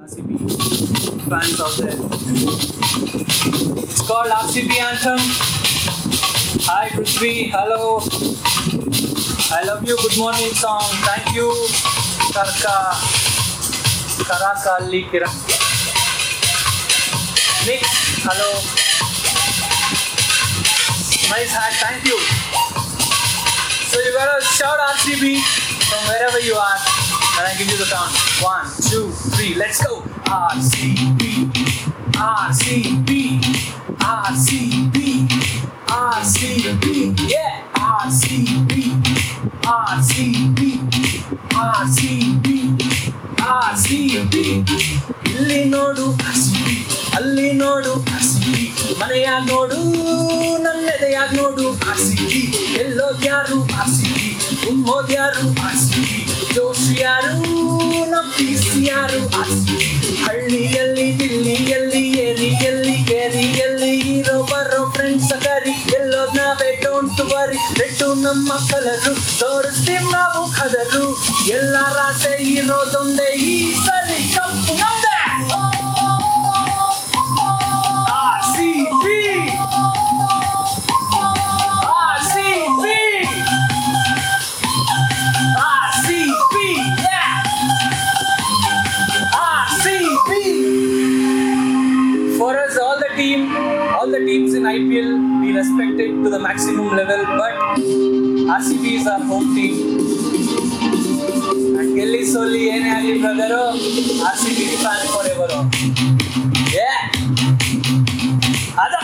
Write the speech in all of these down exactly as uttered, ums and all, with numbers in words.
R C B fans out there. It's called R C B Anthem. Hi Prithvi, hello. I love you, good morning song. Thank you. Karka Karakalli Kira. Nick, hello. Nice hat, thank you. So you gotta shout R C B from wherever you are. And I give you the count. One, two, three, let's go. R C B, R C B, R C B, R C B, yeah. R C B, R C B, R C B, R C B. ಇಲ್ಲಿ ನೋಡು R C B, ಅಲ್ಲಿ ನೋಡು R C B, ಮನೆಯಾಗ ನೋಡು ನನ್ನೆದೆಯಾಗ ನೋಡು R C B. ಎಲ್ಲೋದ್ಯಾರು R C B, ಉಮ್ಮೋದ್ಯಾರು R C B, ಜೋಶ್ ಯಾರು ನಮ್ಮ piece ಯಾರು R C B. ಹಳ್ಳಿಯಲ್ಲಿ ದಿಲ್ಲಿಯಲ್ಲಿ ಏರಿಯಲ್ಲಿ ಕೇರಿಯಲ್ಲಿ ಇರೋ ಬರೋ ಫ್ರೆಂಡ್ಸ್ ಕರಿ ಎಲ್ಲೋದ್ ನಾವೇ ಡೋಂಟ್ ವರಿ ಬೆಟ್ಟು ನಮ್ಮ ಕಲರು ತೋರಿಸ್ತೀವಿ ನಾವು ಕದರು ಎಲ್ಲರ ಆಸೆ ಇರೋದೊಂದೇ ಈ ಸರಿ ಕಪ್ಪು ನಮ್ದೆ R C B R C B R C B yeah R C B. For us, all the team, all the teams in I P L, we respect it to the maximum level. But R C B is our home team. And Gelli Solli, Ene Ali brother, R C B fan forever. Yeah. Ada.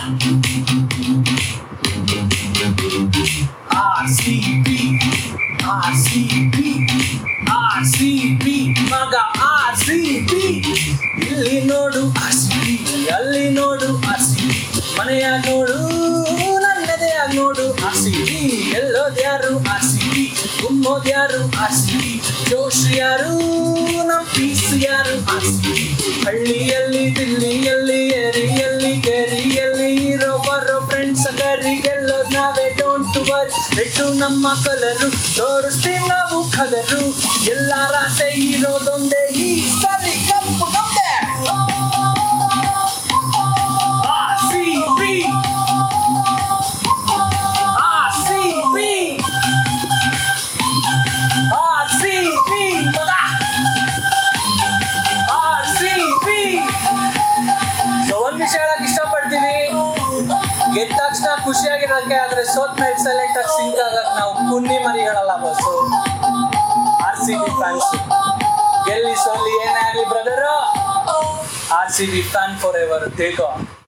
R C B, R C B, R C B, maga R C B. ಇಲ್ಲಿ ನೋಡು R C B, ಅಲ್ಲಿ ನೋಡು R C B, ಮನೆಯಾಗ ನೋಡು ನನ್ನೆದೆಯಾಗ ನೋಡು R C B. ಎಲ್ಲೋದ್ಯಾರು R C B, ಉಮ್ಮೋದ್ಯಾರು R C B, ಜೋಶ್ ಯಾರು ನಮ್ಮ piece ಯಾರು R C B. ಹಳ್ಳಿಯಲ್ಲಿ ದಿಲ್ಲಿಯಲ್ಲಿ ಏರಿಯಲ್ಲಿ ಕೇರಿಯಲ್ಲಿ ಇರೋ ಬರೋ ಫ್ರೆಂಡ್ಸ್ ಕರಿ ಗೆಲ್ಲೋದ್ ನಾವೇ ಡೋಂಟ್ ವರಿ ಬೆಟ್ಟು ನಮ್ಮ ಕಲರು ತೋರಿಸ್ತೀವಿ ನಾವು ಕದರು ಎಲ್ಲರ ಆಸೆ ಇರೋದೊಂದೇ ಈ ಸರಿ ಕಪ್ಪು ನಮ್ದೆ R C B R C B R C B ಮಗ R C B. ಸೊ ಒಂದ್ ವಿಷಯ ಹೇಳಕ್ ಇಷ್ಟಪಡ್ತೀವಿ, ಗೆದ್ದ ತಕ್ಷಣ ಖುಷಿಯಾಗಿರೋಕೆ, ಆದ್ರೆ ಸೋತ್ ಮೇಲೆ ಸೈಲೆಂಟ್ ಆಗಿ ಸಿಂಕ್ ಆಗಕ್ ನಾವು ಕುನ್ನಿ ಮರಿಗಳಲ್ಲ ಬಸ್ಸು. ಆರ್ ಸಿ ಬಿ ಫ್ಯಾನ್ಸ್ ಗೆಲ್ಲಿ ಸೋಲಿ ಏನೇ ಆಗಲಿ brother, R C B fan forever. ತಿಳ್ಕೊ.